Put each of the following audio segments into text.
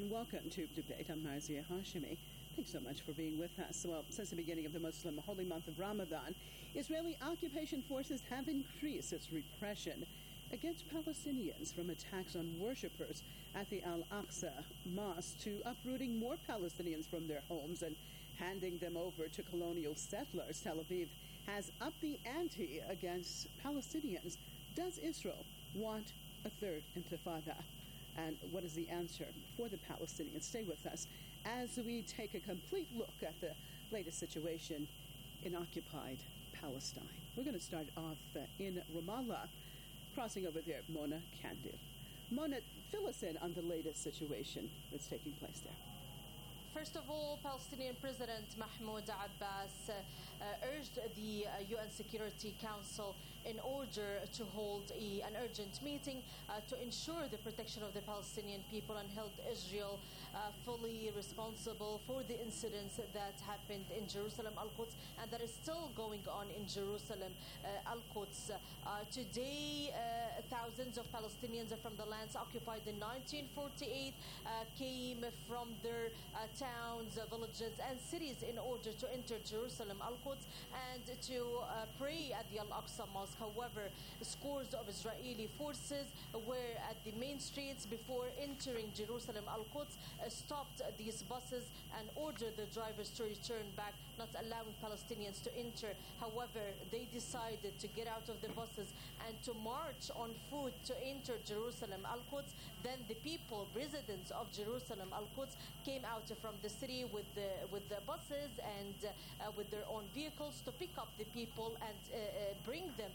and welcome to Debate. I'm Marzia Hashemi. Thanks so much for being with us. Well, since the beginning of the Muslim holy month of Ramadan, Israeli occupation forces have increased its repression against Palestinians, from attacks on worshippers at the Al-Aqsa Mosque to uprooting more Palestinians from their homes and handing them over to colonial settlers. Tel Aviv has upped the ante against Palestinians. Does Israel want a third intifada? And what is the answer for the Palestinians? Stay with us as we take a complete look at the latest situation in occupied Palestine. We're going to start off in Ramallah, crossing over there, Mona Kandil. Mona, fill us in on the latest situation that's taking place there. First of all, Palestinian President Mahmoud Abbas urged the UN Security Council in order to hold an urgent meeting to ensure the protection of the Palestinian people, and held Israel fully responsible for the incidents that happened in Jerusalem, Al-Quds, and that is still going on in Jerusalem, Al-Quds. Today, thousands of Palestinians from the lands occupied in 1948 came from their towns, villages and cities in order to enter Jerusalem, Al-Quds, and to pray at the Al-Aqsa Mosque. However, scores of Israeli forces were at the main streets before entering Jerusalem, Al-Quds, stopped these buses and ordered the drivers to return back, not allowing Palestinians to enter. However, they decided to get out of the buses and to march on foot to enter Jerusalem, Al-Quds. Then the people, residents of Jerusalem, Al-Quds, came out from the city with the buses and with their own vehicles to pick up the people and bring them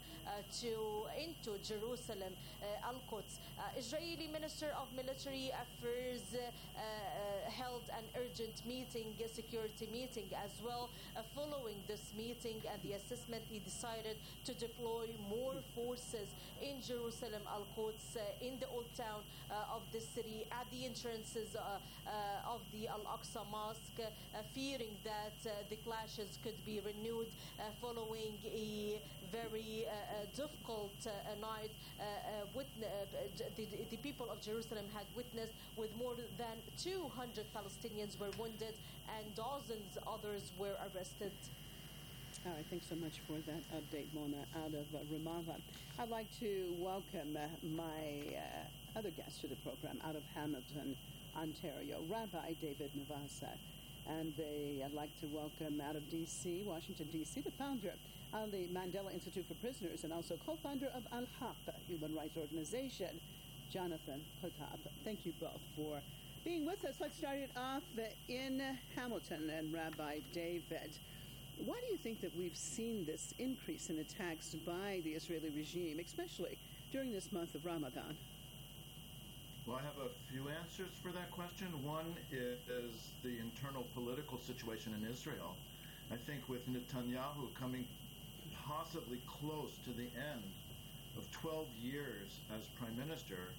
into Jerusalem, Al-Quds. Israeli Minister of Military Affairs held an urgent meeting, a security meeting as well. Following this meeting and the assessment, he decided to deploy more forces in Jerusalem, Al-Quds, in the old town of the city, at the entrances of the Al-Aqsa Mosque, fearing that the clashes could be renewed following a very difficult night the people of Jerusalem had witnessed, with more than 200 Palestinians were wounded and dozens others were arrested. All right, thanks so much for that update, Mona, out of Ramallah. I'd like to welcome my other guest to the program out of Hamilton, Ontario, Rabbi David Navasa. And I'd like to welcome out of D.C., Washington, D.C., the founder of the Mandela Institute for Prisoners and also co-founder of Al-Haq, a human rights organization, Jonathan Kottab. Thank you both for being with us. Let's start it off in Hamilton. And Rabbi David, why do you think that we've seen this increase in attacks by the Israeli regime, especially during this month of Ramadan? Well, I have a few answers for that question. One is the internal political situation in Israel. I think with Netanyahu coming possibly close to the end of 12 years as prime minister,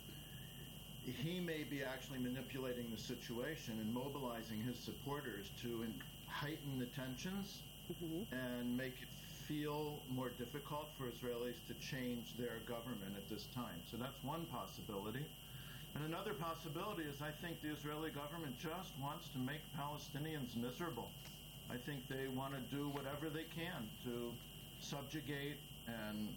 he may be actually manipulating the situation and mobilizing his supporters to heighten the tensions and make it feel more difficult for Israelis to change their government at this time. So that's one possibility. And another possibility is I think the Israeli government just wants to make Palestinians miserable. I think they want to do whatever they can to subjugate and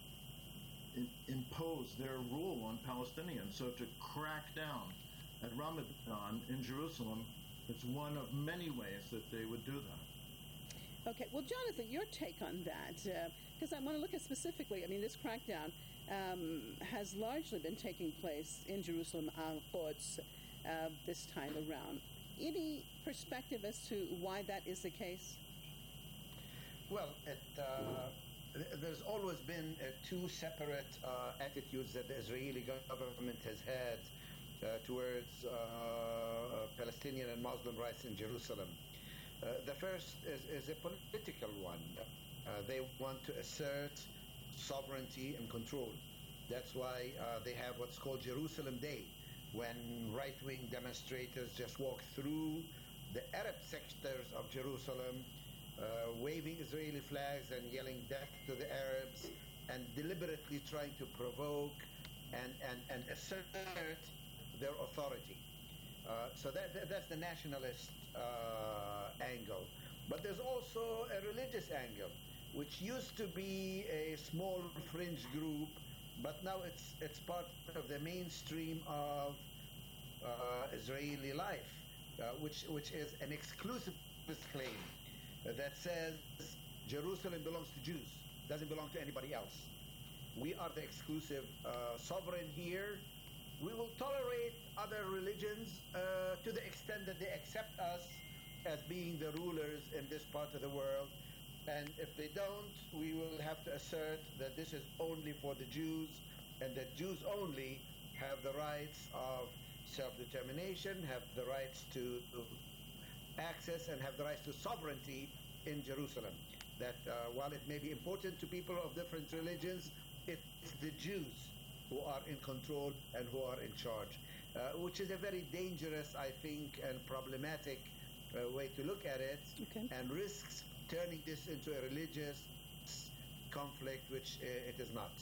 impose their rule on Palestinians. So to crack down at Ramadan in Jerusalem is one of many ways that they would do that. Okay, well, Jonathan, your take on that, because I want to look at specifically, this crackdown has largely been taking place in Jerusalem, Al-Quds, this time around. Any perspective as to why that is the case? Well, there's always been two separate attitudes that the Israeli government has had towards Palestinian and Muslim rights in Jerusalem. The first is a political one. They want to assert sovereignty and control. That's why they have what's called Jerusalem Day, when right-wing demonstrators just walk through the Arab sectors of Jerusalem, waving Israeli flags and yelling death to the Arabs, and deliberately trying to provoke and assert their authority. That's the nationalist angle. But there's also a religious angle, which used to be a small fringe group, but now it's part of the mainstream of Israeli life, which is an exclusivist claim that says Jerusalem belongs to Jews, doesn't belong to anybody else. We are the exclusive sovereign here. We will tolerate other religions to the extent that they accept us as being the rulers in this part of the world. And if they don't, we will have to assert that this is only for the Jews, and that Jews only have the rights of self-determination, have the rights to access, and have the rights to sovereignty in Jerusalem. That while it may be important to people of different religions, it's the Jews who are in control and who are in charge, which is a very dangerous, I think, and problematic way to look at it, and risks turning this into a religious conflict, which it is not.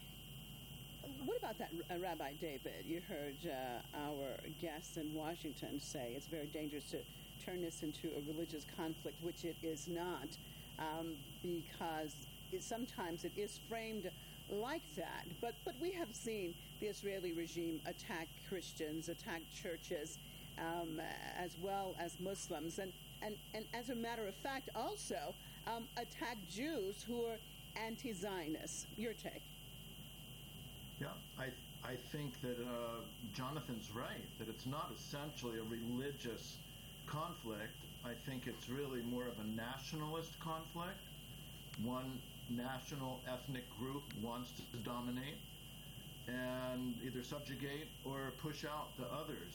What about that, Rabbi David? You heard our guest in Washington say it's very dangerous to turn this into a religious conflict, which it is not, because sometimes it is framed like that. But we have seen the Israeli regime attack Christians, attack churches, as well as Muslims, and as a matter of fact, also attack Jews who are anti-Zionist. Your take? Yeah, I think that Jonathan's right, that it's not essentially a religious conflict. I think it's really more of a nationalist conflict. One national ethnic group wants to dominate and either subjugate or push out the others.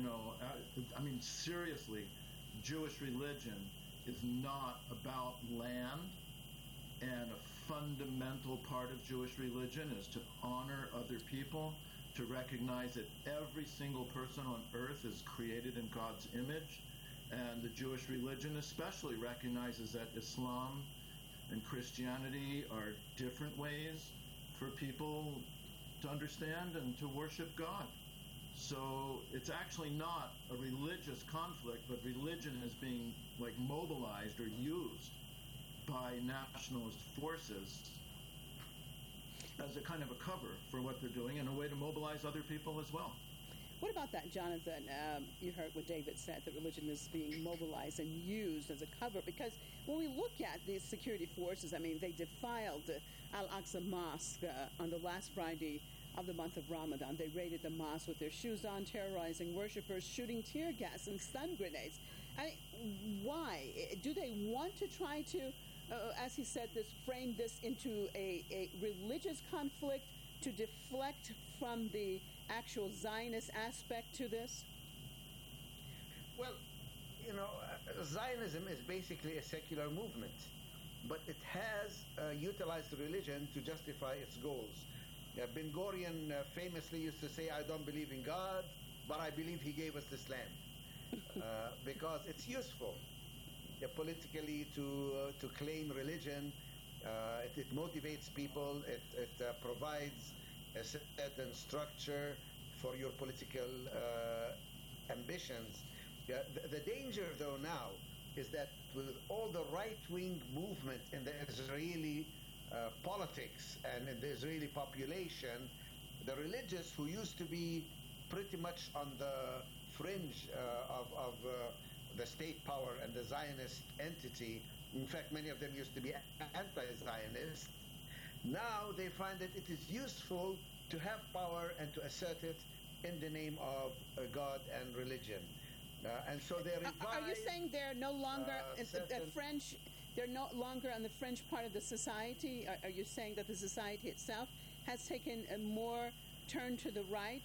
I mean, seriously, Jewish religion is not about land, and a fundamental part of Jewish religion is to honor other people, to recognize that every single person on earth is created in God's image, and the Jewish religion especially recognizes that Islam and Christianity are different ways for people to understand and to worship God. So it's actually not a religious conflict, but religion is being mobilized or used by nationalist forces as a kind of a cover for what they're doing and a way to mobilize other people as well. What about that, Jonathan? You heard what David said, that religion is being mobilized and used as a cover, because when we look at these security forces, I mean, they defiled Al-Aqsa Mosque on the last Friday of the month of Ramadan. They raided the mosque with their shoes on, terrorizing worshippers, shooting tear gas and stun grenades. Why? Do they want to try to, as he said, frame this into a religious conflict to deflect from the actual Zionist aspect to this? Well, Zionism is basically a secular movement, but it has utilized religion to justify its goals. Ben Gurion famously used to say, "I don't believe in God, but I believe He gave us this land," because it's useful politically to claim religion. It motivates people. It provides a certain structure for your political ambitions. The danger, though, now is that with all the right-wing movement in the Israeli politics and in the Israeli population, the religious who used to be pretty much on the fringe of the state power and the Zionist entity, in fact, many of them used to be anti-Zionist, now they find that it is useful to have power and to assert it in the name of God and religion. And so they revive... Are you saying they're no longer French? They're no longer on the fringe part of the society? Are you saying that the society itself has taken a more turn to the right?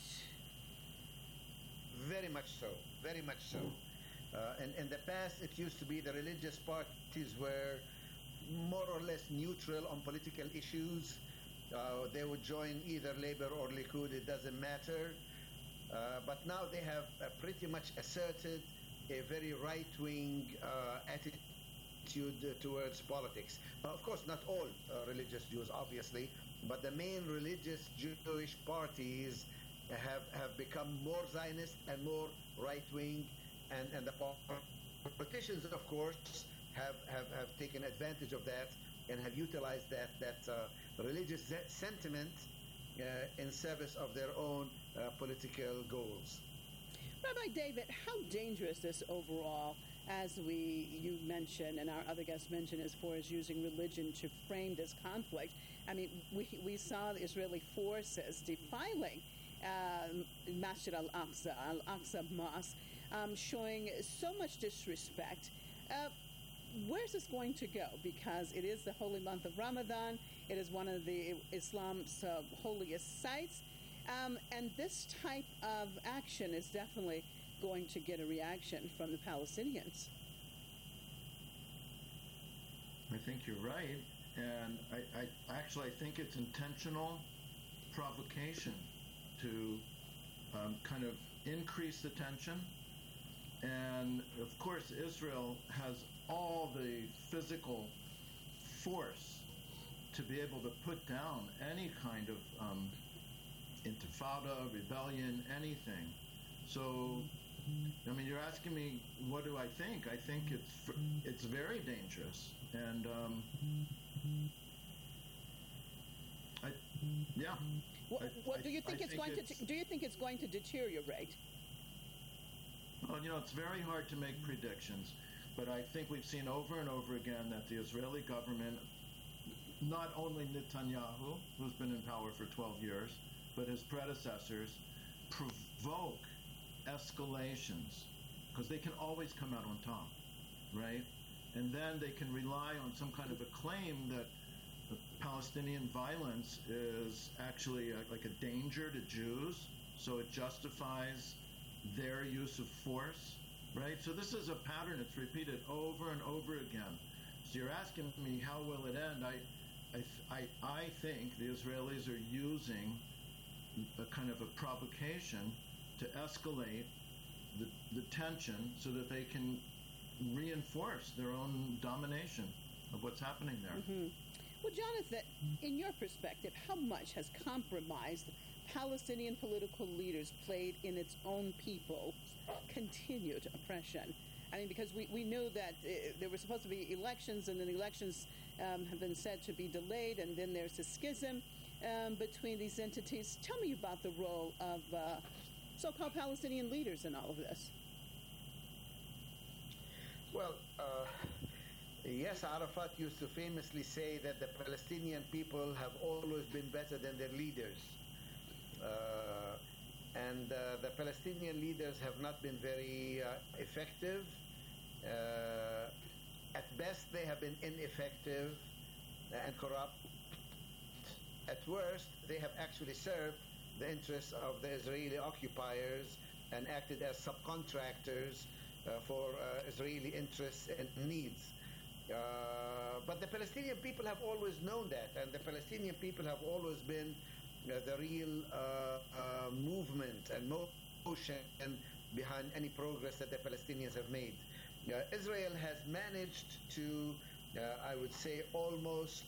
Very much so. Very much so. In the past, it used to be the religious parties were more or less neutral on political issues. They would join either Labour or Likud, it doesn't matter. But now they have pretty much asserted a very right-wing attitude towards politics. Of course, not all religious Jews, obviously, but the main religious Jewish parties have become more Zionist and more right-wing, and the politicians, of course, have taken advantage of that and have utilized that religious sentiment in service of their own political goals. Rabbi David, how dangerous is overall, as you mentioned and our other guests mentioned, as far as using religion to frame this conflict? I mean, we saw the Israeli forces defiling Masjid al-Aqsa Mosque, showing so much disrespect. Where's this going to go? Because it is the holy month of Ramadan. It is one of the Islam's holiest sites. And this type of action is definitely going to get a reaction from the Palestinians. I think you're right. And I think it's intentional provocation to kind of increase the tension. And of course, Israel has all the physical force to be able to put down any kind of intifada, rebellion, anything. So, I mean, you're asking me, what do I think? I think it's very dangerous, and yeah. What do you think it's going to? Do you think it's going to deteriorate? Well, it's very hard to make predictions, but I think we've seen over and over again that the Israeli government, not only Netanyahu, who's been in power for 12 years, but his predecessors, provoke escalations because they can always come out on top, right? And then they can rely on some kind of a claim that the Palestinian violence is actually like a danger to Jews, so it justifies their use of force, right? So this is a pattern that's repeated over and over again. So you're asking me, how will it end? I think the Israelis are using a kind of a provocation to escalate the tension so that they can reinforce their own domination of what's happening there. Mm-hmm. Well, Jonathan, in your perspective, how much has compromised Palestinian political leaders played in its own people's continued oppression? I mean, because we knew that there were supposed to be elections, and then elections have been said to be delayed, and then there's a schism between these entities. Tell me about the role of so-called Palestinian leaders in all of this. Well, yes, Arafat used to famously say that the Palestinian people have always been better than their leaders. And the Palestinian leaders have not been very effective. At best, they have been ineffective and corrupt. At worst, they have actually served the interests of the Israeli occupiers and acted as subcontractors for Israeli interests and needs. But the Palestinian people have always known that, and the Palestinian people have always been the real movement and motion behind any progress that the Palestinians have made. Israel has managed to, I would say, almost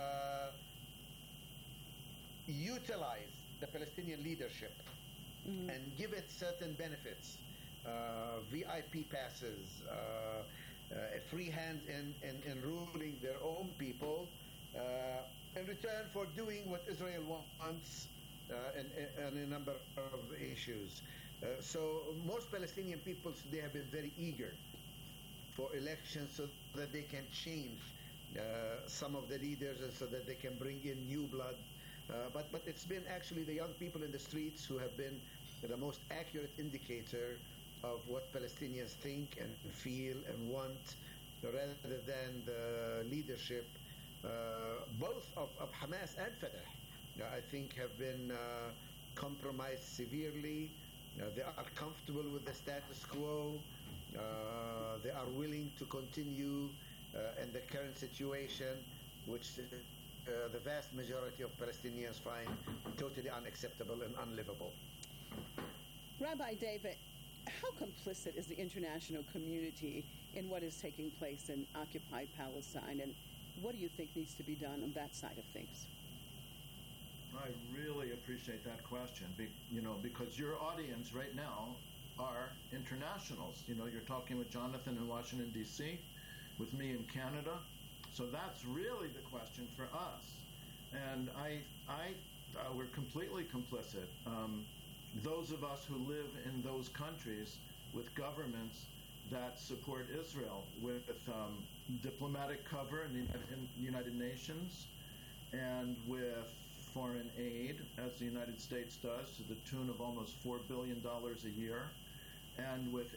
utilize the Palestinian leadership and give it certain benefits, VIP passes, a free hand in ruling their own people, in return for doing what Israel wants in a number of issues. So most Palestinian people today have been very eager for elections so that they can change some of the leaders and so that they can bring in new blood. But it's been actually the young people in the streets who have been the most accurate indicator of what Palestinians think and feel and want, rather than the leadership, both of Hamas and Fatah, I think have been compromised severely. They are comfortable with the status quo. They are willing to continue in the current situation, which the vast majority of Palestinians find totally unacceptable and unlivable. Rabbi David, how complicit is the international community in what is taking place in occupied Palestine, and what do you think needs to be done on that side of things? I really appreciate that question, because your audience right now are internationals. You're talking with Jonathan in Washington, D.C., with me in Canada. So that's really the question for us. And we're completely complicit. Those of us who live in those countries with governments that support Israel with diplomatic cover in the United Nations and with foreign aid, as the United States does, to the tune of almost $4 billion a year, and with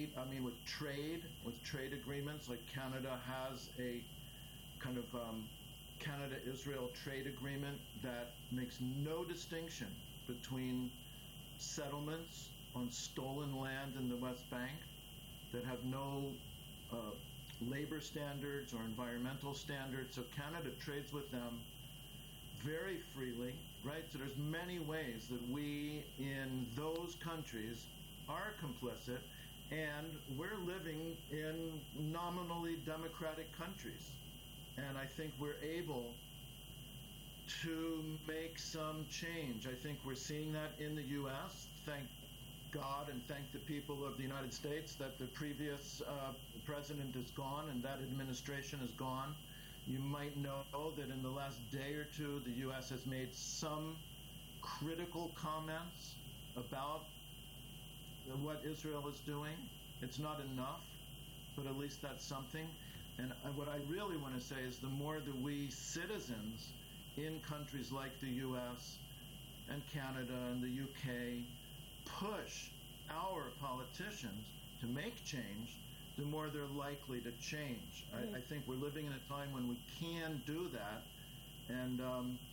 trade agreements, like Canada has a kind of Canada-Israel trade agreement that makes no distinction between settlements on stolen land in the West Bank that have no labor standards or environmental standards. So Canada trades with them very freely, right? So there's many ways that we in those countries are complicit, and we're living in nominally democratic countries. And I think we're able to make some change. I think we're seeing that in the U.S. Thank God and thank the people of the United States that the previous president is gone and that administration is gone. You might know that in the last day or two, the U.S. has made some critical comments about what Israel is doing. It's not enough, but at least that's something. And what I really want to say is the more that we citizens in countries like the U.S. and Canada and the U.K. push our politicians to make change, the more they're likely to change. I think we're living in a time when we can do that. And,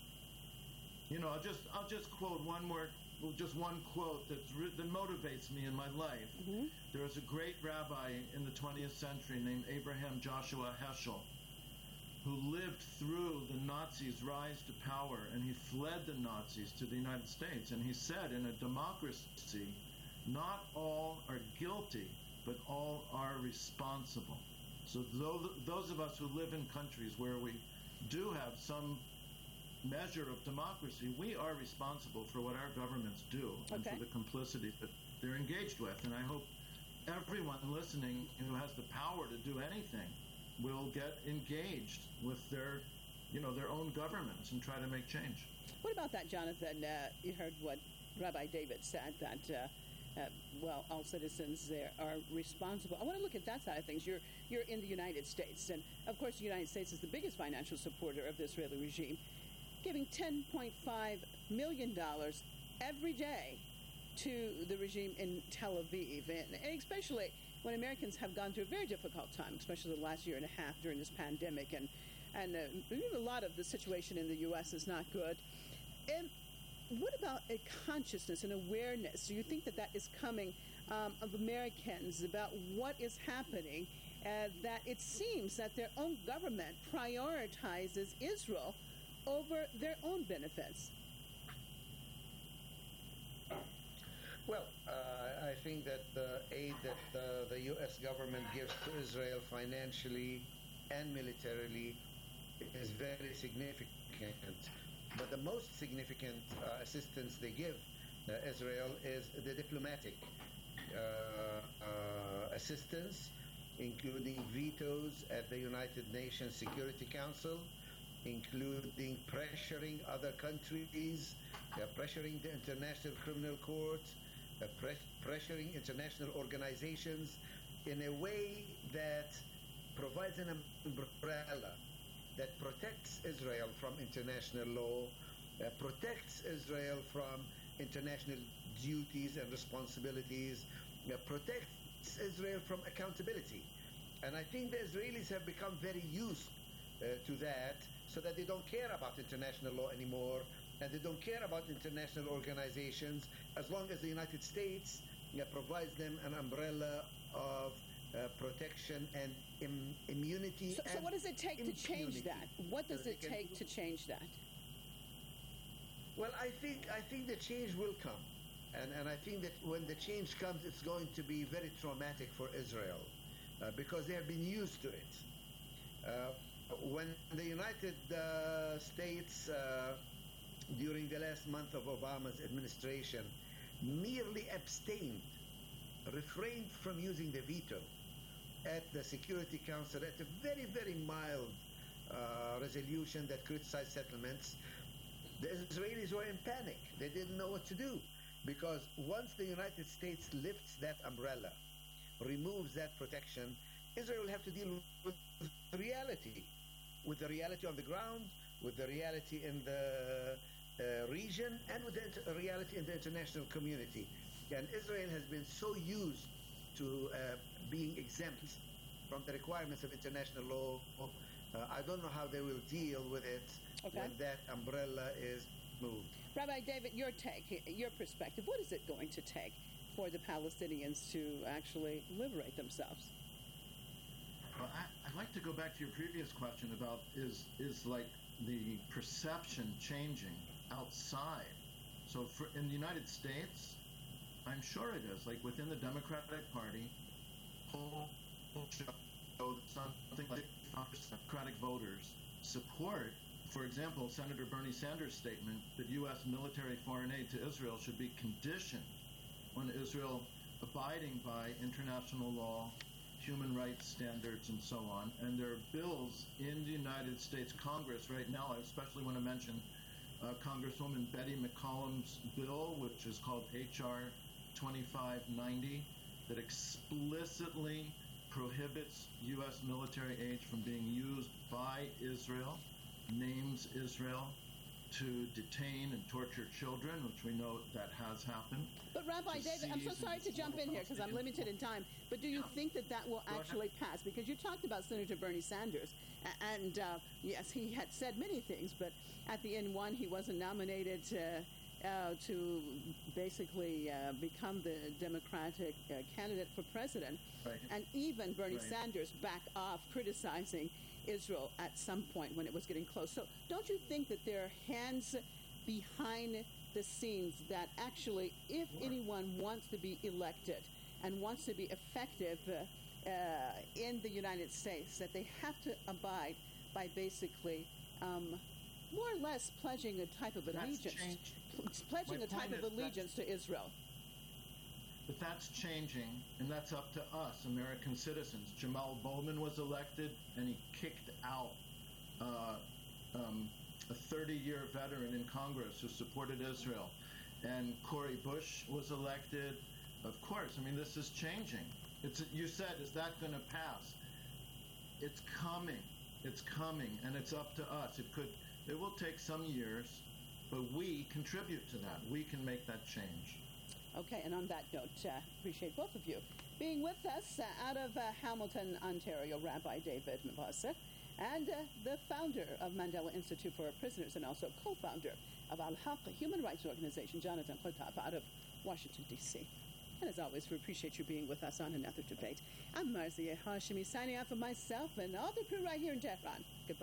I'll just quote one quote that motivates me in my life. Mm-hmm. There was a great rabbi in the 20th century named Abraham Joshua Heschel, who lived through the Nazis' rise to power, and he fled the Nazis to the United States. And he said, in a democracy, not all are guilty, but all are responsible. So those of us who live in countries where we do have some measure of democracy, we are responsible for what our governments do and for the complicity that they're engaged with. And I hope everyone listening who has the power to do anything will get engaged with their own governments and try to make change. What about that, Jonathan? You heard what Rabbi David said, that all citizens there are responsible. I want to look at that side of things. You're in the United States, and of course the United States is the biggest financial supporter of the Israeli regime, giving $10.5 million every day to the regime in Tel Aviv, and especially when Americans have gone through a very difficult time, especially the last year and a half during this pandemic, and a lot of the situation in the U.S. is not good. And what about a consciousness and awareness? Do you think that is coming of Americans about what is happening, that it seems that their own government prioritizes Israel over their own benefits? Well, I think that the aid that the U.S. government gives to Israel financially and militarily is very significant. But the most significant assistance they give Israel is the diplomatic assistance, including vetoes at the United Nations Security Council, including pressuring other countries, pressuring the International Criminal Court, pressuring international organizations in a way that provides an umbrella that protects Israel from international law, protects Israel from international duties and responsibilities, protects Israel from accountability. And I think the Israelis have become very used to that, so that they don't care about international law anymore, and they don't care about international organizations as long as the United States provides them an umbrella of protection and immunity. So what does it take to change that? What does it take to change that? Well, I think the change will come. And I think that when the change comes, it's going to be very traumatic for Israel because they have been used to it. When the United States during the last month of Obama's administration merely abstained, refrained from using the veto at the Security Council at a very, very mild resolution that criticized settlements, the Israelis were in panic. They didn't know what to do, because once the United States lifts that umbrella, removes that protection, Israel will have to deal with reality, with the reality on the ground, with the reality in the region, and with the reality in the international community. And Israel has been so used to being exempt from the requirements of international law. I don't know how they will deal with it when that umbrella is moved. Rabbi David, your take, your perspective, what is it going to take for the Palestinians to actually liberate themselves? Well, I'd like to go back to your previous question about is like the perception changing outside. So in the United States, I'm sure it is. Like within the Democratic Party, polls show that something like 5% of Democratic voters support, for example, Senator Bernie Sanders' statement that U.S. military foreign aid to Israel should be conditioned on Israel abiding by international law, human rights standards, and so on. And there are bills in the United States Congress right now. I especially want to mention Congresswoman Betty McCollum's bill, which is called H.R. 2590, that explicitly prohibits U.S. military aid from being used by Israel, names Israel to detain and torture children, which we know that has happened. But Rabbi David, I'm so sorry to jump in here because I'm limited in time, but do you think that that will actually pass? Because you talked about Senator Bernie Sanders, and yes, he had said many things, but at the end, one, he wasn't nominated to basically become the Democratic candidate for president. Right. And even Bernie Sanders backed off criticizing Israel at some point when it was getting close. So don't you think that there are hands behind the scenes that actually, if anyone wants to be elected and wants to be effective in the United States, that they have to abide by basically more or less pledging a type of allegiance, pledging a type of allegiance to Israel? But that's changing, and that's up to us, American citizens. Jamal Bowman was elected, and he kicked out a 30-year veteran in Congress who supported Israel. And Cori Bush was elected. Of course, I mean, this is changing. You said, is that going to pass? It's coming. It's coming, and it's up to us. It will take some years, but we contribute to that. We can make that change. Okay, and on that note, appreciate both of you being with us out of Hamilton, Ontario, Rabbi David Mabasa, and the founder of Mandela Institute for Prisoners and also co-founder of Al-Haq, a human rights organization, Jonathan Khattab, out of Washington, D.C. And as always, we appreciate you being with us on another debate. I'm Marzieh Hashemi, signing out for myself and all the crew right here in Tehran. Goodbye.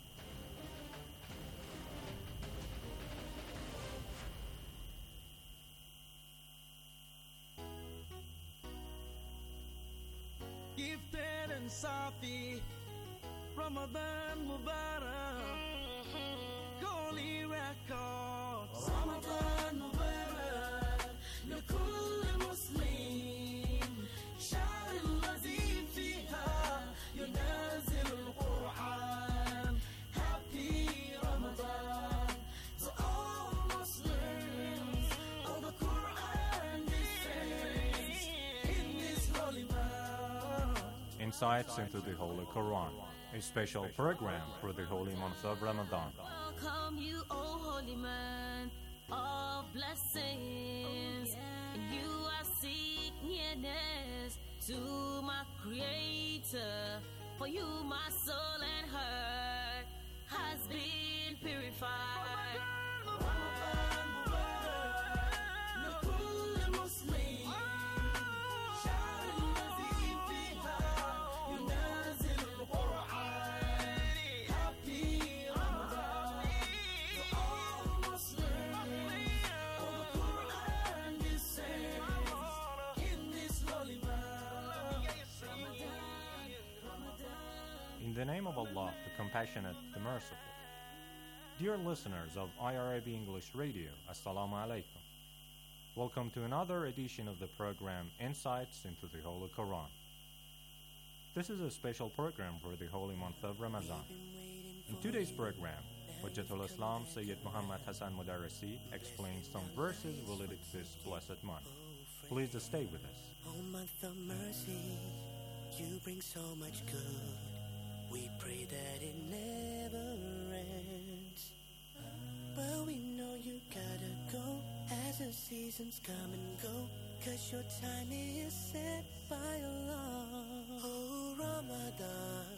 Gifted and Safi, Ramadan Mubarak, Holy Records. Ramadan Mubarak, لكل مسلم شعر الذي فيها ينازل القرآن. Happy Ramadan to all Muslims. All the Quran descends in this holy month. Insights into the Holy Quran, a special program for the holy month of Ramadan. Welcome you, O holy man of blessings, and you are seek nearness to my Creator. For you, my soul and heart has been purified. Ramadan Mubarak, لكل مسلم شعر الذي فيها ينازل القرآن. Happy Ramadan to all Muslims. All the Quran descends in this holy month. Ramadan. In the name of Allah, the Compassionate, the Merciful. Dear listeners of IRIB English Radio, Assalamu alaikum. Welcome to another edition of the program Insights into the Holy Quran. This is a special program for the holy month of Ramadan. In today's program, Hujjatul Islam Sayyid Muhammad Hassan Mudarrisi explains some verses related to this blessed month. Please stay with us. Oh, month of mercy, you bring so much good. We pray that it never ends. But we know you gotta go as the seasons come and go, 'cause your time is set by Allah. Oh Ramadan,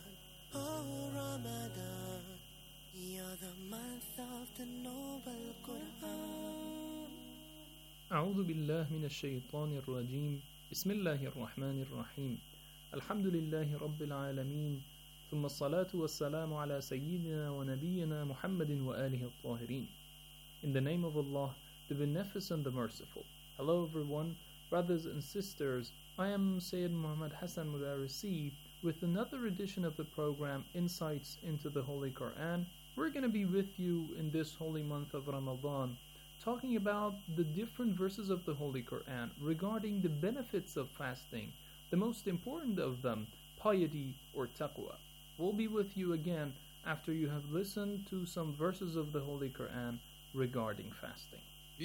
you're the month of the noble Quran. أعوذ بالله من الشيطان الرجيم. بسم الله الرحمن الرحيم. الحمد لله رب العالمين. ثم الصلاة والسلام على سيدنا ونبينا محمد وآله الطاهرين. In the name of Allah, the Beneficent, the Merciful. Hello everyone, brothers and sisters. I am Sayyid Muhammad Hassan Mudarrisi with another edition of the program Insights into the Holy Quran. We're going to be with you in this holy month of Ramadan, talking about the different verses of the Holy Quran regarding the benefits of fasting, the most important of them, piety or taqwa. We'll be with you again after you have listened to some verses of the Holy Quran regarding fasting.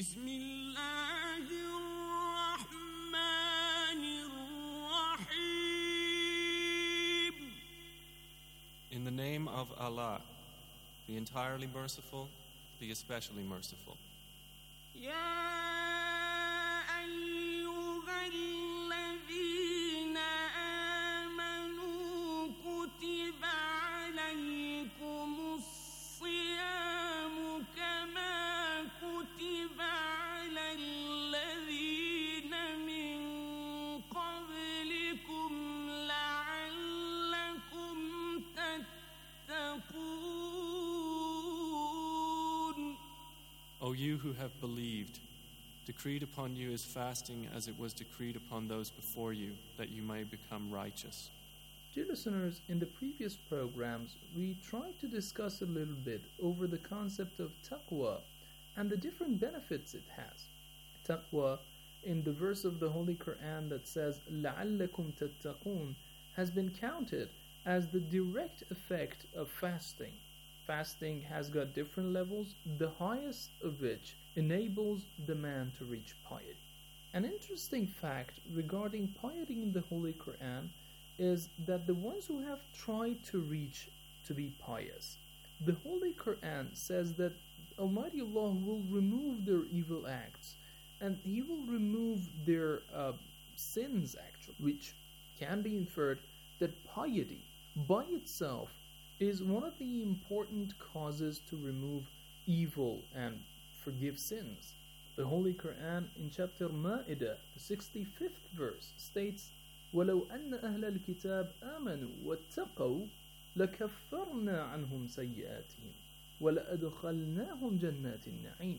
In the name of Allah, the entirely merciful, the especially merciful. O you who have believed, decreed upon you is fasting as it was decreed upon those before you, that you may become righteous. Dear listeners, in the previous programs, we tried to discuss a little bit over the concept of taqwa and the different benefits it has. Taqwa, in the verse of the Holy Quran that says, لَعَلَّكُمْ تَتَّقُونَ, has been counted as the direct effect of fasting. Fasting has got different levels, the highest of which enables the man to reach piety. An interesting fact regarding piety in the Holy Quran is that the ones who have tried to reach to be pious, the Holy Quran says that Almighty Allah will remove their evil acts and He will remove their sins actually, which can be inferred that piety by itself is one of the important causes to remove evil and forgive sins. The Holy Quran in chapter Ma'idah, the 65th verse, states, وَلَوْ أَنَّ أَهْلَ الْكِتَابِ آمَنُوا وَاتَّقَوْا لَكَفَّرْنَا عَنْهُمْ سَيِّئَاتِهِمْ وَلَأَدْخَلْنَاهُمْ جَنَّاتِ النَّعِيمِ.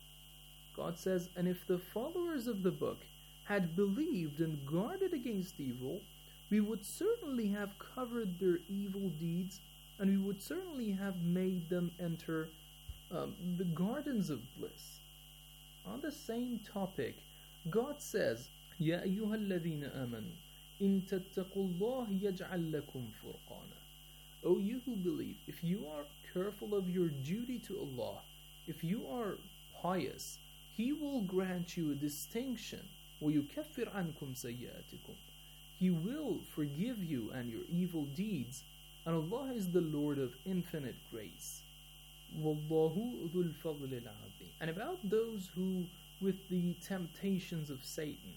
God says, and if the followers of the book had believed and guarded against evil, we would certainly have covered their evil deeds, and we would certainly have made them enter the gardens of bliss. On the same topic, God says, يَا أَيُّهَا الَّذِينَ آمَنُوا إِن تَتَّقُوا اللَّهَ يَجْعَلْ لَكُمْ فُرْقَانًا. O you who believe, if you are careful of your duty to Allah, if you are pious, He will grant you a distinction. وَيُكَفِّرْ عَنْكُمْ سَيِّئَاتِكُمْ. He will forgive you and your evil deeds, and Allah is the Lord of infinite grace. وَاللَّهُ ذُو الْفَضْلِ الْعَظِيمِ. And about those who, with the temptations of Satan,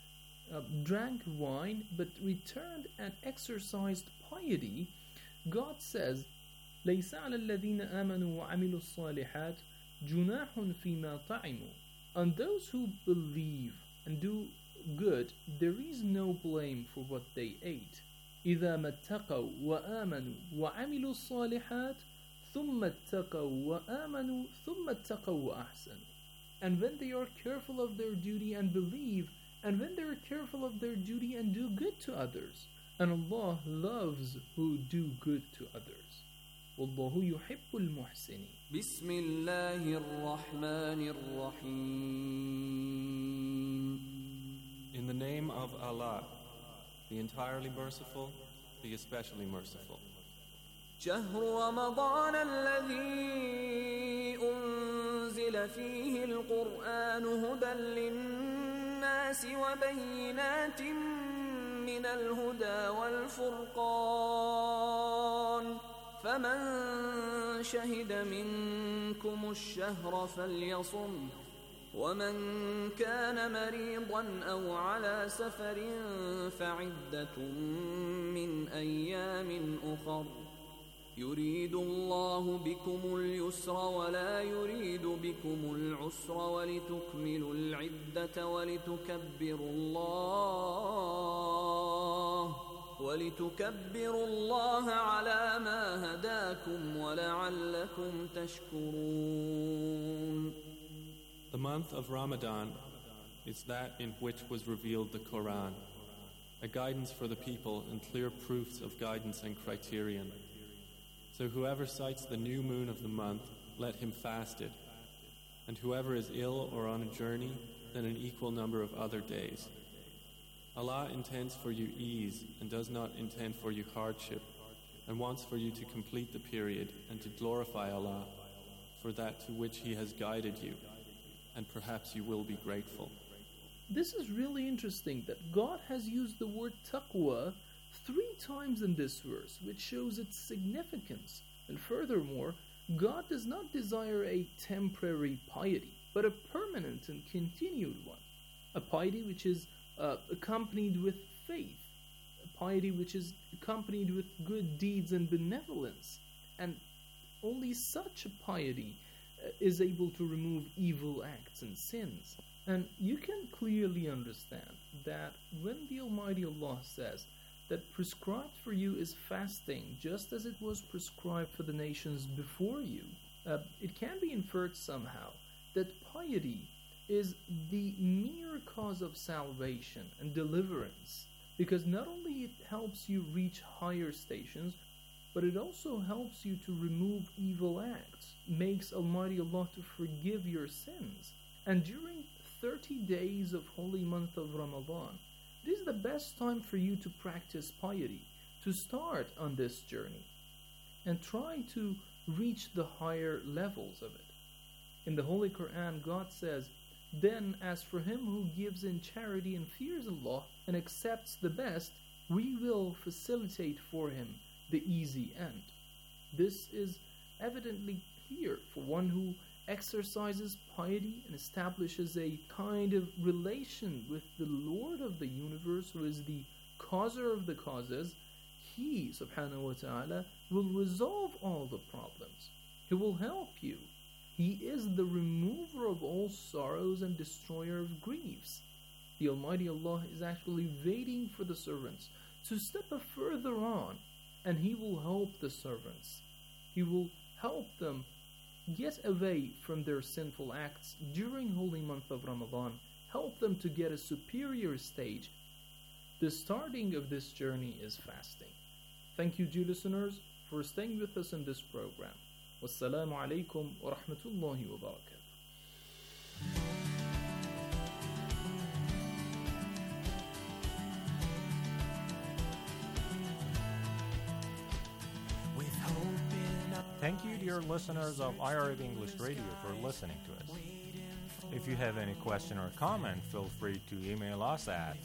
drank wine but returned and exercised piety, God says, لَيْسَ عَلَى الَّذِينَ آمَنُوا وَعَمِلُوا الصَّالِحَاتِ جُنَاحٌ فِي مَا طَعِمُوا. On those who believe and do good, there is no blame for what they ate. إِذَا مَا اتَّقَوْا وَآمَنُوا وَعَمِلُوا الصَّالِحَاتِ ثُمَّ اتَّقَوْا وَآمَنُوا ثُمَّ اتَّقَوْا وَأَحْسَنُوا. And when they are careful of their duty and believe, and when they are careful of their duty and do good to others, and Allah loves who do good to others. والله يحب المحسنين. بسم الله الرحمن الرحيم. In the name of Allah, the entirely merciful, the especially merciful. شهر رمضان الذي أنزل فيه القرآن هدى للناس وبينات من الهدى والفرقان فمن شهد منكم الشهر فليصم ومن كان مريضا أو على سفر فعدة من أيام أخر يريد الله بكم اليسر ولا يريد بكم العسر ولتكملوا العدة ولتكبروا الله على ما هداكم ولعلكم تشكرون. The month of Ramadan is that in which was revealed the Quran, a guidance for the people and clear proofs of guidance and criterion. So whoever sights the new moon of the month, let him fast it. And whoever is ill or on a journey, then an equal number of other days. Allah intends for you ease and does not intend for you hardship, and wants for you to complete the period and to glorify Allah for that to which He has guided you, and perhaps you will be grateful. This is really interesting that God has used the word taqwa 3 times in this verse, which shows its significance. And furthermore, God does not desire a temporary piety, but a permanent and continued one. A piety which is accompanied with faith, a piety which is accompanied with good deeds and benevolence. And only such a piety is able to remove evil acts and sins. And you can clearly understand that when the Almighty Allah says that prescribed for you is fasting, just as it was prescribed for the nations before you, it can be inferred somehow that piety is the mere cause of salvation and deliverance, because not only it helps you reach higher stations, but it also helps you to remove evil acts, makes Almighty Allah to forgive your sins. And during 30 days of holy month of Ramadan, it is the best time for you to practice piety, to start on this journey, and try to reach the higher levels of it. In the Holy Quran, God says, "Then as for him who gives in charity and fears Allah and accepts the best, we will facilitate for him the easy end." This is evidently clear for one who exercises piety and establishes a kind of relation with the Lord of the universe, who is the causer of the causes. He, subhanahu wa ta'ala, will resolve all the problems. He will help you. He is the remover of all sorrows and destroyer of griefs. The Almighty Allah is actually waiting for the servants to step further on, and He will help the servants. He will help them get away from their sinful acts during holy month of Ramadan, help them to get a superior stage. The starting of this journey is fasting. Thank you, dear listeners, for staying with us in this program. Wassalamu alaikum wa rahmatullahi wa barakatuh. Thank you, dear listeners of IRIB English Radio, for listening to us. If you have any question or comment, feel free to email us at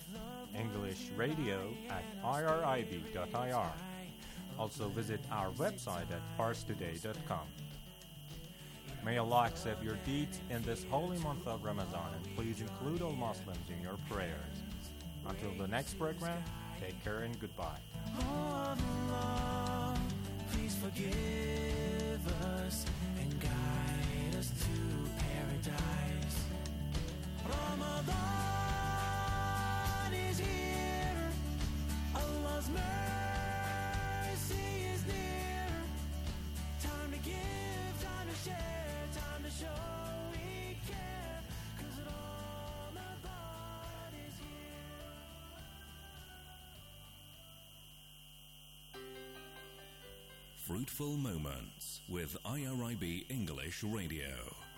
englishradio@irib.ir. Also visit our website at parstoday.com. May Allah accept your deeds in this holy month of Ramadan, and please include all Muslims in your prayers. Until the next program, take care and goodbye. Allah, please forgive us and guide us to paradise. Ramadan is here. Allah's mercy is near. Time to give, time to share, time to show we care. 'Cause Ramadan is here. Fruitful Moments with IRIB English Radio.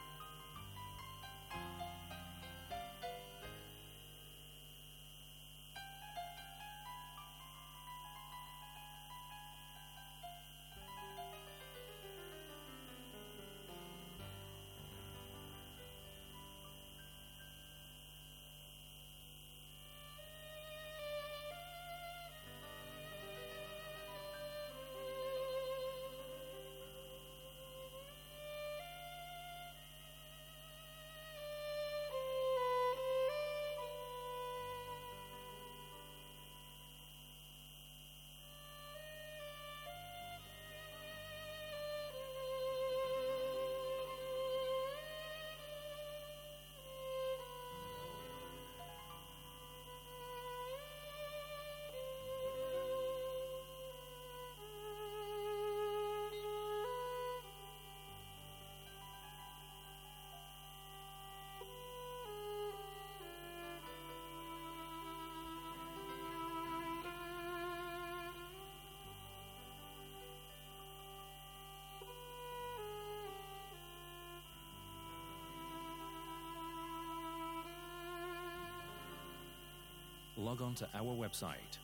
Log on to our website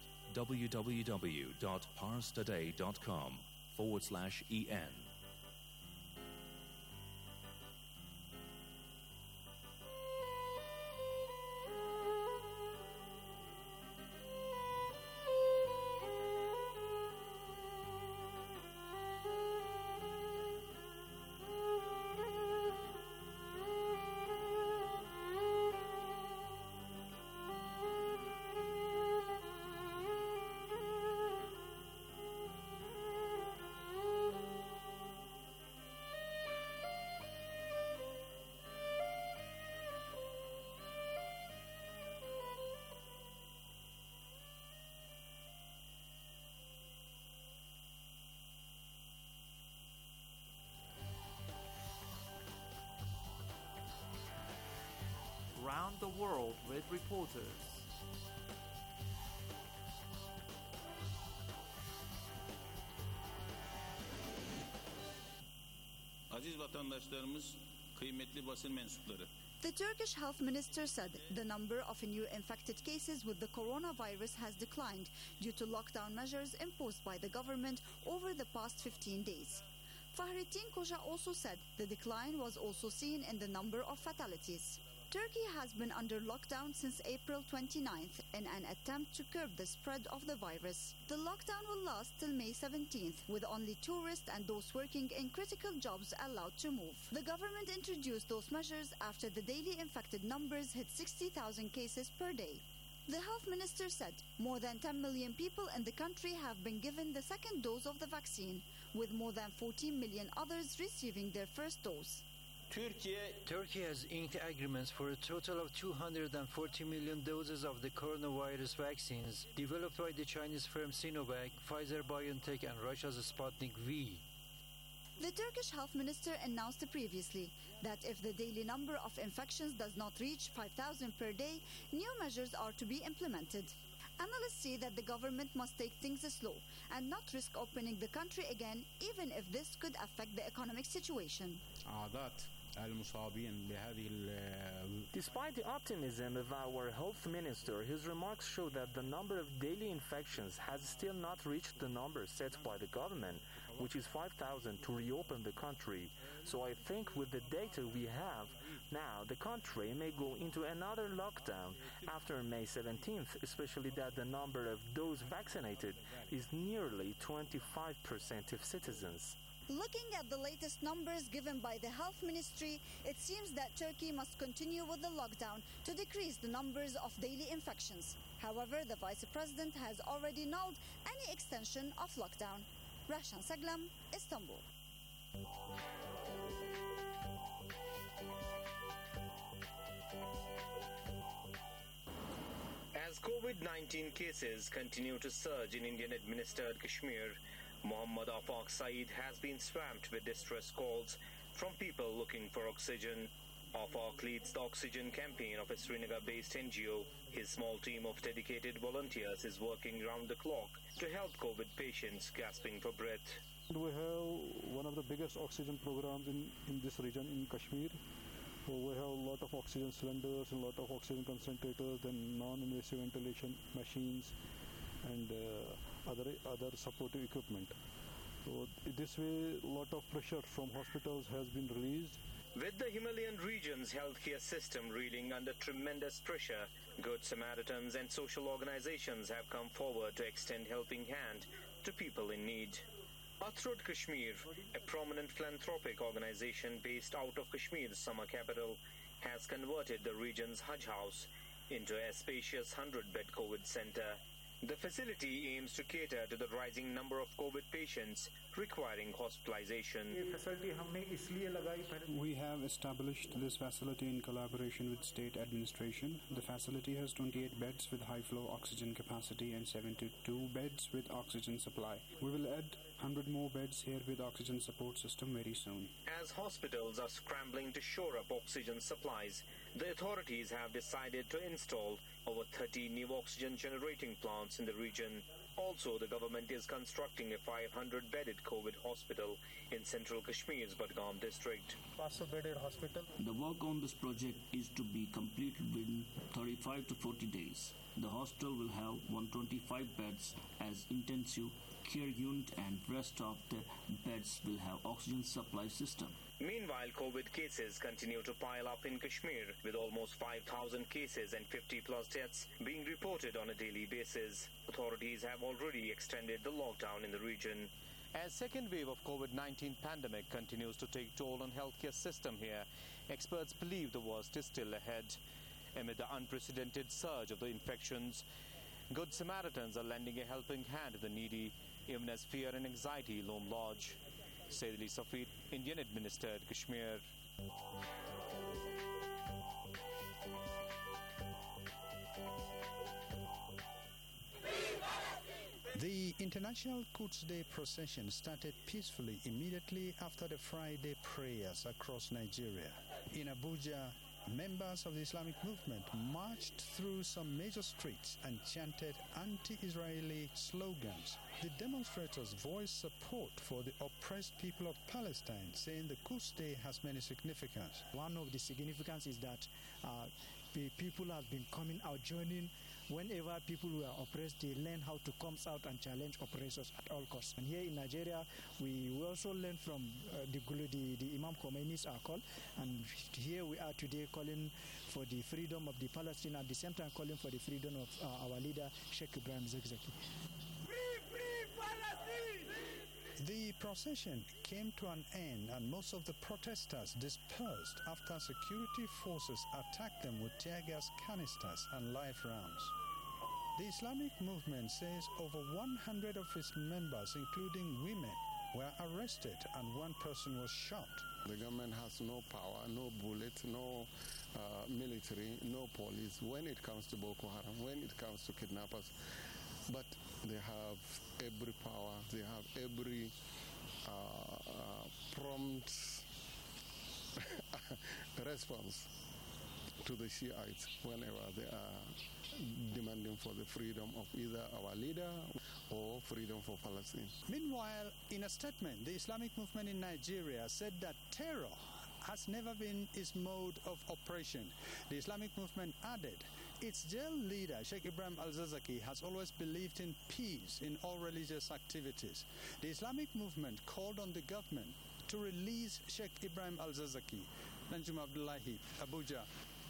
www.parstoday.com/en. Around the world with reporters. Aziz vatandaşlarımız, kıymetli basın mensupları. The Turkish health minister said the number of new infected cases with the coronavirus has declined due to lockdown measures imposed by the government over the past 15 days. Fahrettin Koca also said the decline was also seen in the number of fatalities. Turkey has been under lockdown since April 29th in an attempt to curb the spread of the virus. The lockdown will last till May 17th, with only tourists and those working in critical jobs allowed to move. The government introduced those measures after the daily infected numbers hit 60,000 cases per day. The health minister said more than 10 million people in the country have been given the second dose of the vaccine, with more than 14 million others receiving their first dose. Turkey has inked agreements for a total of 240 million doses of the coronavirus vaccines developed by the Chinese firm Sinovac, Pfizer-BioNTech and Russia's Sputnik V. The Turkish health minister announced previously that if the daily number of infections does not reach 5,000 per day, new measures are to be implemented. Analysts say that the government must take things slow and not risk opening the country again, even if this could affect the economic situation. Despite the optimism of our health minister, his remarks show that the number of daily infections has still not reached the number set by the government, which is 5,000 to reopen the country. So I think with the data we have now, the country may go into another lockdown after May 17th, especially that the number of those vaccinated is nearly 25% of citizens. Looking at the latest numbers given by the health ministry, it seems that Turkey must continue with the lockdown to decrease the numbers of daily infections. However, the vice president has already nulled any extension of lockdown. Rashan Saglam, Istanbul. As COVID-19 cases continue to surge in Indian-administered Kashmir, Mohammad Afaq Saeed has been swamped with distress calls from people looking for oxygen. Afaq leads the oxygen campaign of a Srinagar-based NGO. His small team of dedicated volunteers is working round the clock to help COVID patients gasping for breath. We have one of the biggest oxygen programs in this region, in Kashmir. So we have a lot of oxygen cylinders, a lot of oxygen concentrators, then non-invasive ventilation machines, and other supportive equipment. So this way, a lot of pressure from hospitals has been released. With the Himalayan region's healthcare system reeling under tremendous pressure, Good Samaritans and social organizations have come forward to extend helping hand to people in need. Athrod Kashmir, a prominent philanthropic organization based out of Kashmir's summer capital, has converted the region's Hajj house into a spacious 100-bed COVID center. The facility aims to cater to the rising number of COVID patients requiring hospitalization. We have established this facility in collaboration with state administration. The facility has 28 beds with high flow oxygen capacity and 72 beds with oxygen supply. We will add 100 more beds here with oxygen support system very soon. As hospitals are scrambling to shore up oxygen supplies, the authorities have decided to install over 30 new oxygen generating plants in the region. Also, the government is constructing a 500-bedded COVID hospital in central Kashmir's Budgam district. The work on this project is to be completed within 35 to 40 days. The hospital will have 125 beds as intensive care unit, and rest of the beds will have oxygen supply system. Meanwhile, COVID cases continue to pile up in Kashmir, with almost 5,000 cases and 50-plus deaths being reported on a daily basis. Authorities have already extended the lockdown in the region. As second wave of COVID-19 pandemic continues to take toll on healthcare system here, experts believe the worst is still ahead. Amid the unprecedented surge of the infections, Good Samaritans are lending a helping hand to the needy, even as fear and anxiety loom large. Said Ali Safid, Indian-administered Kashmir. The International Quds Day procession started peacefully immediately after the Friday prayers across Nigeria. In Abuja, members of the Islamic movement marched through some major streets and chanted anti-Israeli slogans. The demonstrators voiced support for the oppressed people of Palestine, saying the Quds Day has many significance. One of the significance is that people have been coming out, joining. Whenever people were oppressed, they learn how to come out and challenge oppressors at all costs. And here in Nigeria, we also learn from the Imam Khomeini's call, and here we are today calling for the freedom of the Palestine, at the same time calling for the freedom of our leader, Sheikh Ibrahim Zakzaki. The procession came to an end and most of the protesters dispersed after security forces attacked them with tear gas canisters and live rounds. The Islamic movement says over 100 of its members, including women, were arrested and one person was shot. The government has no power, no bullet, no military, no police when it comes to Boko Haram, when it comes to kidnappers. But they have every power, they have every prompt response to the Shiites whenever they are demanding for the freedom of either our leader or freedom for Palestine. Meanwhile, in a statement, the Islamic movement in Nigeria said that terror has never been its mode of operation. The Islamic movement added, its jail leader, Sheikh Ibrahim al-Zakzaki, has always believed in peace in all religious activities. The Islamic movement called on the government to release Sheikh Ibrahim al-Zakzaki. Nanjum Abdullahi, Abuja.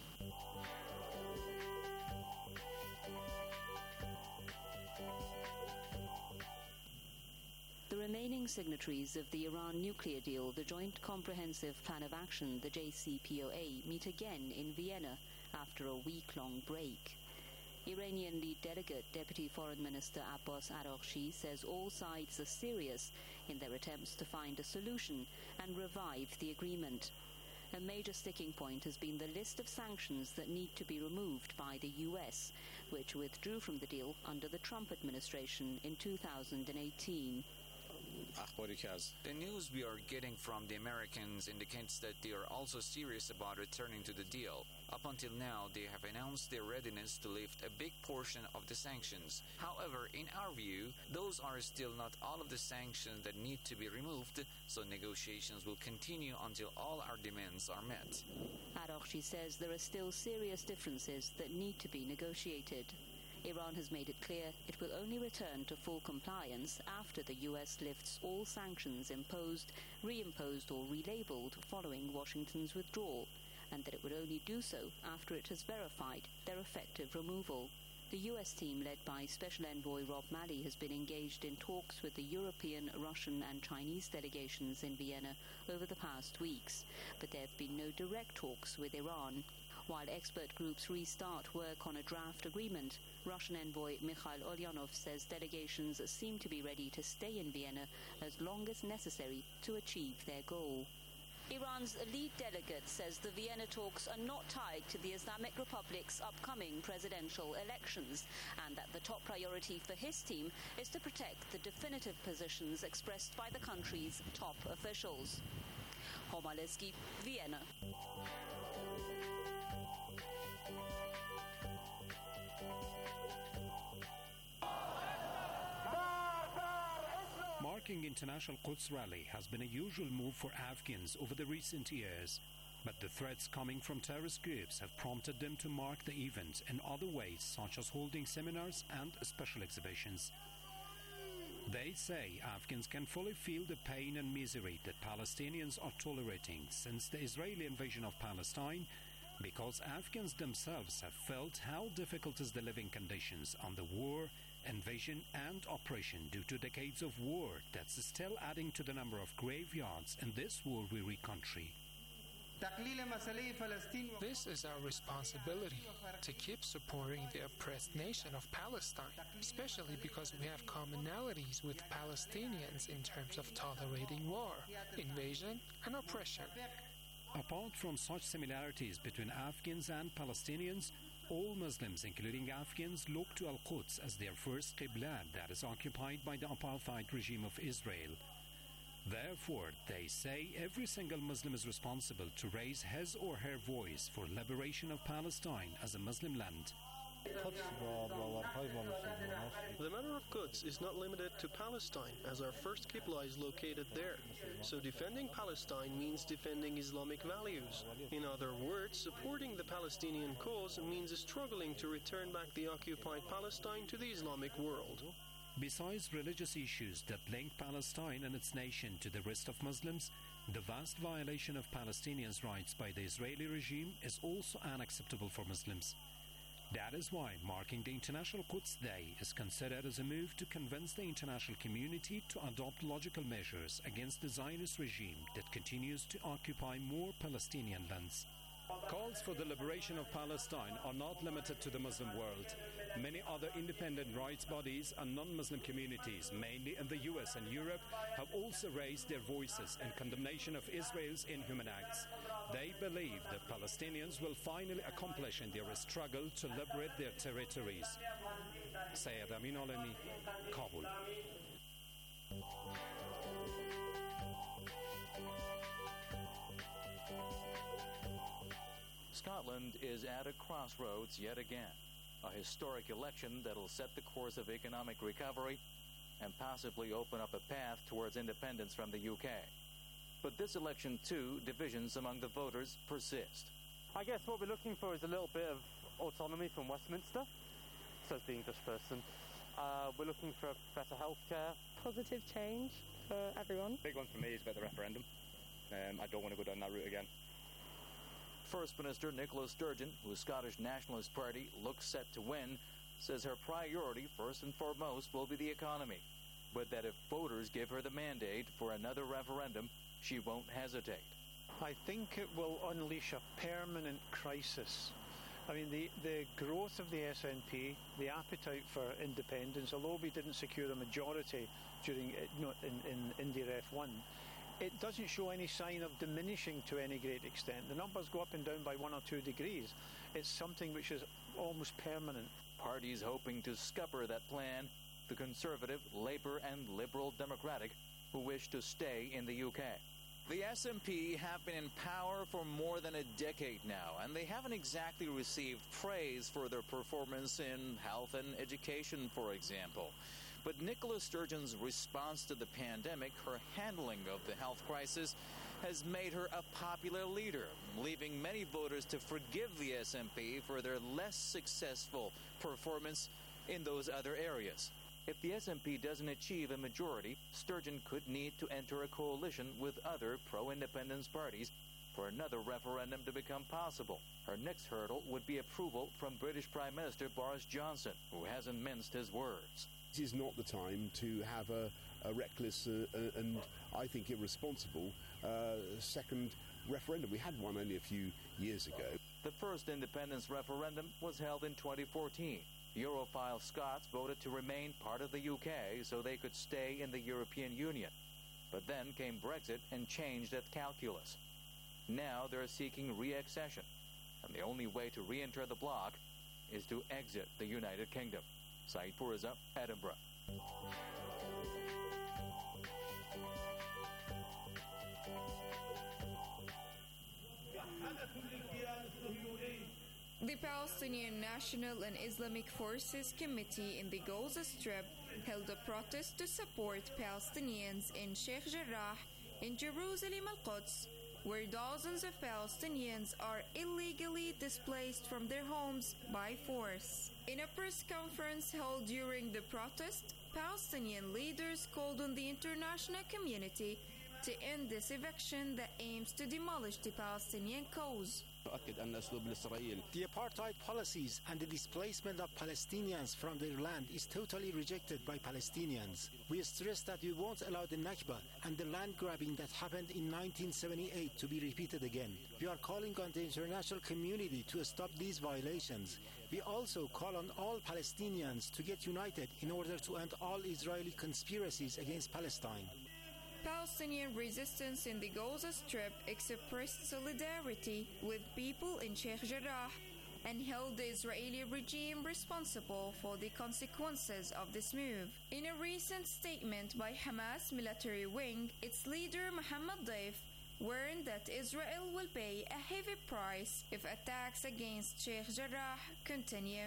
The remaining signatories of the Iran nuclear deal, the Joint Comprehensive Plan of Action, the JCPOA, meet again in Vienna after a week-long break. Iranian lead delegate Deputy Foreign Minister Abbas Araghchi says all sides are serious in their attempts to find a solution and revive the agreement. A major sticking point has been the list of sanctions that need to be removed by the US, which withdrew from the deal under the Trump administration in 2018. The news we are getting from the Americans indicates that they are also serious about returning to the deal. Up until now, they have announced their readiness to lift a big portion of the sanctions. However, in our view, those are still not all of the sanctions that need to be removed, so negotiations will continue until all our demands are met. Araghchi says there are still serious differences that need to be negotiated. Iran has made it clear it will only return to full compliance after the US lifts all sanctions imposed, reimposed or relabeled following Washington's withdrawal, and that it would only do so after it has verified their effective removal. The US team, led by Special Envoy Rob Malley, has been engaged in talks with the European, Russian and Chinese delegations in Vienna over the past weeks, but there have been no direct talks with Iran. While expert groups restart work on a draft agreement, Russian envoy Mikhail Ulyanov says delegations seem to be ready to stay in Vienna as long as necessary to achieve their goal. Iran's lead delegate says the Vienna talks are not tied to the Islamic Republic's upcoming presidential elections, and that the top priority for his team is to protect the definitive positions expressed by the country's top officials. Homa Leski, Vienna. Marking International Quds Rally has been a usual move for Afghans over the recent years, but the threats coming from terrorist groups have prompted them to mark the event in other ways, such as holding seminars and special exhibitions. They say Afghans can fully feel the pain and misery that Palestinians are tolerating since the Israeli invasion of Palestine, because Afghans themselves have felt how difficult is the living conditions under war, invasion and oppression due to decades of war that's still adding to the number of graveyards in this war-weary country. This is our responsibility, to keep supporting the oppressed nation of Palestine, especially because we have commonalities with Palestinians in terms of tolerating war, invasion and oppression. Apart from such similarities between Afghans and Palestinians, all Muslims, including Afghans, look to Al-Quds as their first Qibla that is occupied by the apartheid regime of Israel. Therefore, they say every single Muslim is responsible to raise his or her voice for liberation of Palestine as a Muslim land. The matter of Quds is not limited to Palestine, as our first Qibla is located there. So defending Palestine means defending Islamic values. In other words, supporting the Palestinian cause means struggling to return back the occupied Palestine to the Islamic world. Besides religious issues that link Palestine and its nation to the rest of Muslims, the vast violation of Palestinians' rights by the Israeli regime is also unacceptable for Muslims. That is why marking the International Quds Day is considered as a move to convince the international community to adopt logical measures against the Zionist regime that continues to occupy more Palestinian lands. Calls for the liberation of Palestine are not limited to the Muslim world. Many other independent rights bodies and non-Muslim communities, mainly in the US and Europe, have also raised their voices in condemnation of Israel's inhuman acts. They believe that Palestinians will finally accomplish in their struggle to liberate their territories. Sayyid Amin Alami, Kabul. Scotland is at a crossroads yet again. A historic election that'll set the course of economic recovery and possibly open up a path towards independence from the UK. But this election, too, divisions among the voters persist. I guess what we're looking for is a little bit of autonomy from Westminster, says the English person. We're looking for better healthcare. Positive change for everyone. Big one for me is about the referendum. I don't want to go down that route again. First Minister Nicola Sturgeon, whose Scottish Nationalist Party looks set to win, says her priority, first and foremost, will be the economy, but that if voters give her the mandate for another referendum, she won't hesitate. I think it will unleash a permanent crisis. I mean, the growth of the SNP, the appetite for independence, although we didn't secure a majority during in India F1, it doesn't show any sign of diminishing to any great extent. The numbers go up and down by 1 or 2 degrees. It's something which is almost permanent. Parties hoping to scupper that plan, the Conservative, Labour and Liberal Democratic, who wish to stay in the UK. The SNP have been in power for more than a decade now, and they haven't exactly received praise for their performance in health and education, for example. But Nicola Sturgeon's response to the pandemic, her handling of the health crisis, has made her a popular leader, leaving many voters to forgive the SNP for their less successful performance in those other areas. If the SNP doesn't achieve a majority, Sturgeon could need to enter a coalition with other pro-independence parties for another referendum to become possible. Her next hurdle would be approval from British Prime Minister Boris Johnson, who hasn't minced his words. This is not the time to have a reckless and, I think, irresponsible second referendum. We had one only a few years ago. The first independence referendum was held in 2014. Europhile Scots voted to remain part of the UK so they could stay in the European Union. But then came Brexit and changed that calculus. Now they're seeking re-accession, and the only way to re-enter the bloc is to exit the United Kingdom. Saeed Puriza, Edinburgh. The Palestinian National and Islamic Forces Committee in the Gaza Strip held a protest to support Palestinians in Sheikh Jarrah in Jerusalem al-Quds, where dozens of Palestinians are illegally displaced from their homes by force. In a press conference held during the protest, Palestinian leaders called on the international community to end this eviction that aims to demolish the Palestinian cause. The apartheid policies and the displacement of Palestinians from their land is totally rejected by Palestinians. We stress that we won't allow the Nakba and the land grabbing that happened in 1978 to be repeated again. We are calling on the international community to stop these violations. We also call on all Palestinians to get united in order to end all Israeli conspiracies against Palestine. Palestinian resistance in the Gaza Strip expressed solidarity with people in Sheikh Jarrah and held the Israeli regime responsible for the consequences of this move. In a recent statement by Hamas military wing, its leader Mohammed Deif warned that Israel will pay a heavy price if attacks against Sheikh Jarrah continue.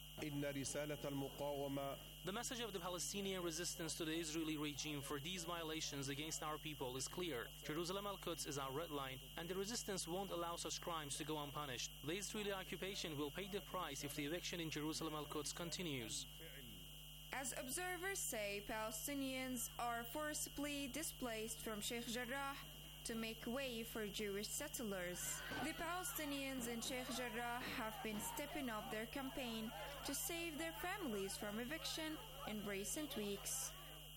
The message of the Palestinian resistance to the Israeli regime for these violations against our people is clear. Jerusalem al-Quds is our red line, and the resistance won't allow such crimes to go unpunished. The Israeli occupation will pay the price if the eviction in Jerusalem al-Quds continues. As observers say, Palestinians are forcibly displaced from Sheikh Jarrah to make way for Jewish settlers. The Palestinians in Sheikh Jarrah have been stepping up their campaign to save their families from eviction in recent weeks.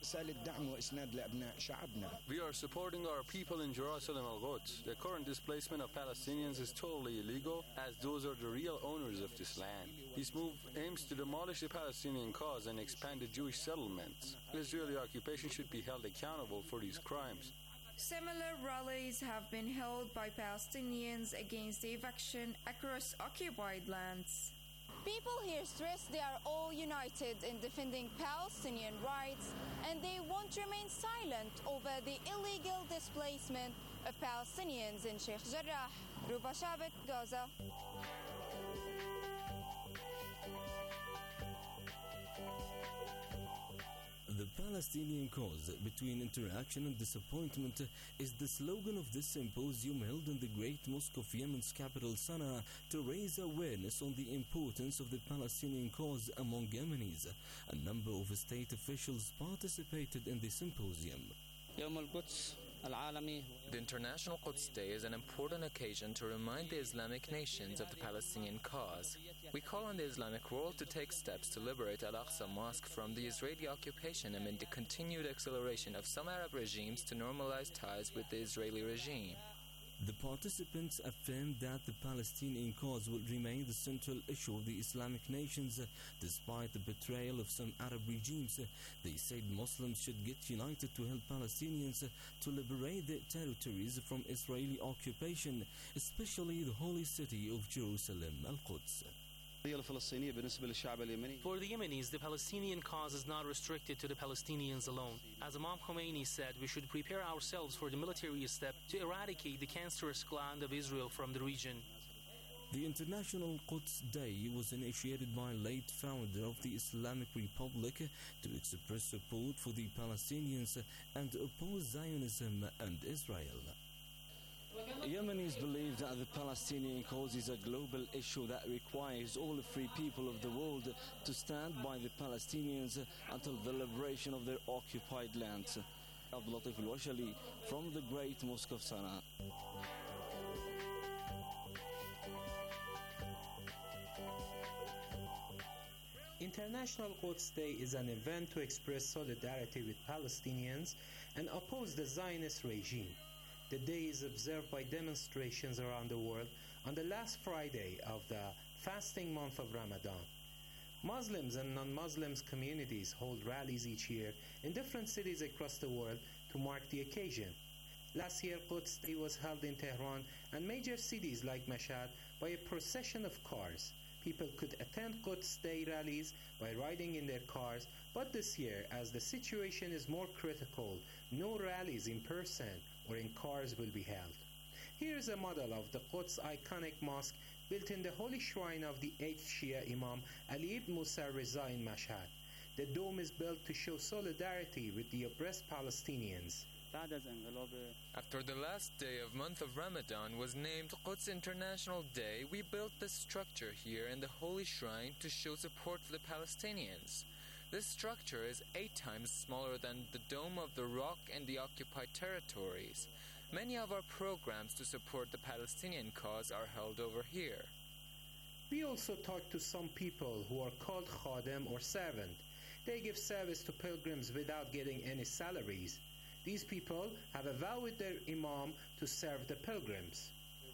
We are supporting our people in Jerusalem al-Quds. The current displacement of Palestinians is totally illegal, as those are the real owners of this land. This move aims to demolish the Palestinian cause and expand the Jewish settlements. The Israeli occupation should be held accountable for these crimes. Similar rallies have been held by Palestinians against the eviction across occupied lands. People here stress they are all united in defending Palestinian rights, and they won't remain silent over the illegal displacement of Palestinians in Sheikh Jarrah. Ruba Shabak, Gaza. The Palestinian cause between interaction and disappointment is the slogan of this symposium held in the Great Mosque of Yemen's capital Sana'a to raise awareness on the importance of the Palestinian cause among Yemenis. A number of state officials participated in the symposium. The International Quds Day is an important occasion to remind the Islamic nations of the Palestinian cause. We call on the Islamic world to take steps to liberate Al-Aqsa Mosque from the Israeli occupation amid the continued acceleration of some Arab regimes to normalize ties with the Israeli regime. The participants affirmed that the Palestinian cause will remain the central issue of the Islamic nations despite the betrayal of some Arab regimes. They said Muslims should get united to help Palestinians to liberate their territories from Israeli occupation, especially the holy city of Jerusalem al-Quds. For the Yemenis, the Palestinian cause is not restricted to the Palestinians alone. As Imam Khomeini said, we should prepare ourselves for the military step to eradicate the cancerous gland of Israel from the region. The International Quds Day was initiated by late founder of the Islamic Republic to express support for the Palestinians and oppose Zionism and Israel. Yemenis believe that the Palestinian cause is a global issue that requires all the free people of the world to stand by the Palestinians until the liberation of their occupied lands. Abdul Latif Al-Washali from the Great Mosque of Sana'a. International Quds Day is an event to express solidarity with Palestinians and oppose the Zionist regime. The day is observed by demonstrations around the world on the last Friday of the fasting month of Ramadan. Muslims and non-Muslims communities hold rallies each year in different cities across the world to mark the occasion. Last year, Quds Day was held in Tehran and major cities like Mashhad by a procession of cars. People could attend Quds Day rallies by riding in their cars, but this year, as the situation is more critical, no rallies in person or in cars will be held. Here is a model of the Quds iconic mosque built in the holy shrine of the 8th Shia Imam Ali ibn Musa Reza in Mashhad. The dome is built to show solidarity with the oppressed Palestinians. After the last day of month of Ramadan was named Quds International Day, we built this structure here in the holy shrine to show support for the Palestinians. This structure is 8 times smaller than the Dome of the Rock in the occupied territories. Many of our programs to support the Palestinian cause are held over here. We also talked to some people who are called Khadim or servant. They give service to pilgrims without getting any salaries. These people have a vow with their Imam to serve the pilgrims.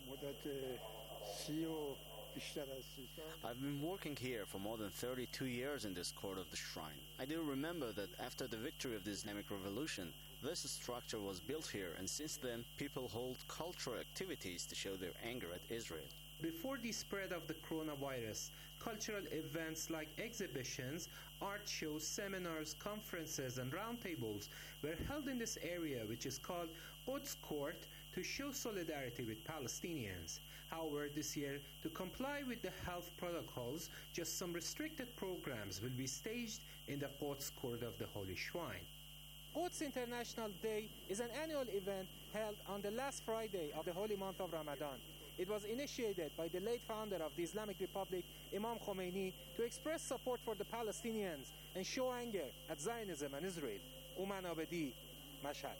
I've been working here for more than 32 years in this court of the shrine. I do remember that after the victory of the Islamic Revolution, this structure was built here, and since then people hold cultural activities to show their anger at Israel. Before the spread of the coronavirus, cultural events like exhibitions, art shows, seminars, conferences and roundtables were held in this area, which is called Quds Court, to show solidarity with Palestinians. However, this year, to comply with the health protocols, just some restricted programs will be staged in the Quds Court of the Holy Shrine. Quds International Day is an annual event held on the last Friday of the holy month of Ramadan. It was initiated by the late founder of the Islamic Republic, Imam Khomeini, to express support for the Palestinians and show anger at Zionism and Israel. Uman Abedi, Mashhad.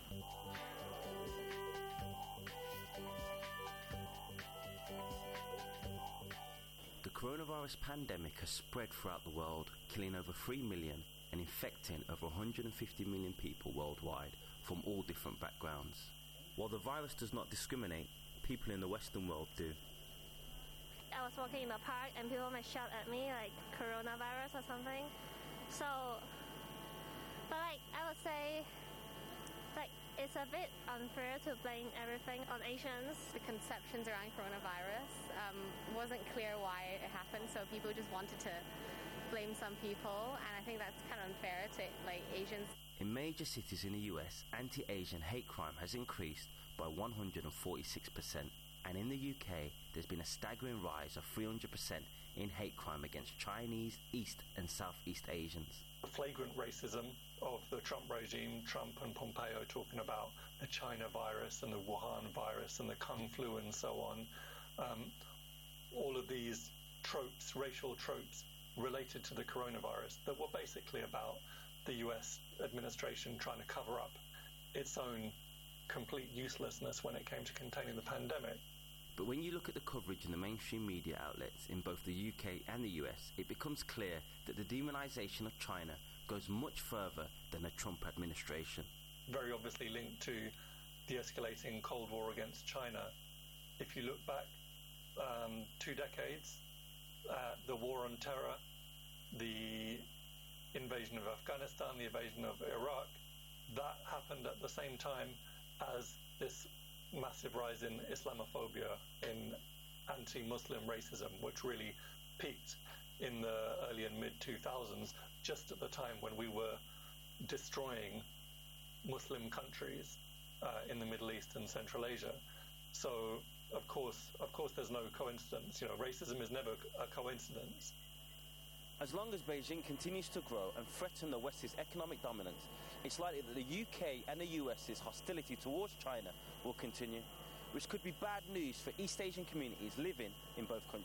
The coronavirus pandemic has spread throughout the world, killing over 3 million and infecting over 150 million people worldwide from all different backgrounds. While the virus does not discriminate, people in the Western world do. I was walking in the park and people might shout at me like coronavirus or something. But I would say it's a bit unfair to blame everything on Asians. The conceptions around coronavirus wasn't clear why it happened, so people just wanted to blame some people, and I think that's kind of unfair to Asians. In major cities in the US, anti-Asian hate crime has increased by 146%, and in the UK there's been a staggering rise of 300% in hate crime against Chinese, East and Southeast Asians. The flagrant racism of the Trump regime, Trump and Pompeo talking about the China virus and the Wuhan virus and the Kung flu and so on, all of these tropes, racial tropes related to the coronavirus that were basically about the US administration trying to cover up its own complete uselessness when it came to containing the pandemic. But when you look at the coverage in the mainstream media outlets in both the UK and the US, it becomes clear that the demonization of China goes much further than the Trump administration. Very obviously linked to the escalating Cold War against China. If you look back 2 decades, the war on terror, the invasion of Afghanistan, the invasion of Iraq, that happened at the same time as this massive rise in Islamophobia, in anti-Muslim racism, which really peaked in the early and mid-2000s, just at the time when we were destroying Muslim countries in the Middle East and Central Asia. So, of course, there's no coincidence. You know, racism is never a coincidence. As long as Beijing continues to grow and threaten the West's economic dominance, it's likely that the UK and the US's hostility towards China will continue, which could be bad news for East Asian communities living in both countries.